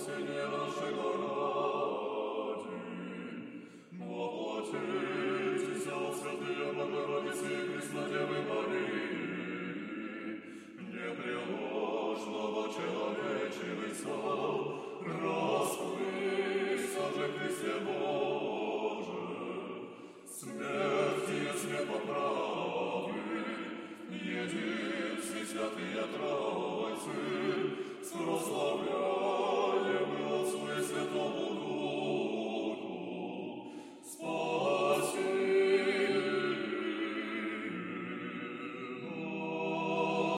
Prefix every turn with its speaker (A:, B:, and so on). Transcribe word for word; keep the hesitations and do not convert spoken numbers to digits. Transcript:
A: спасения нашего ради. Воплотитесь от Святые Богородицы и Преснодевы Марии, непреложного человечего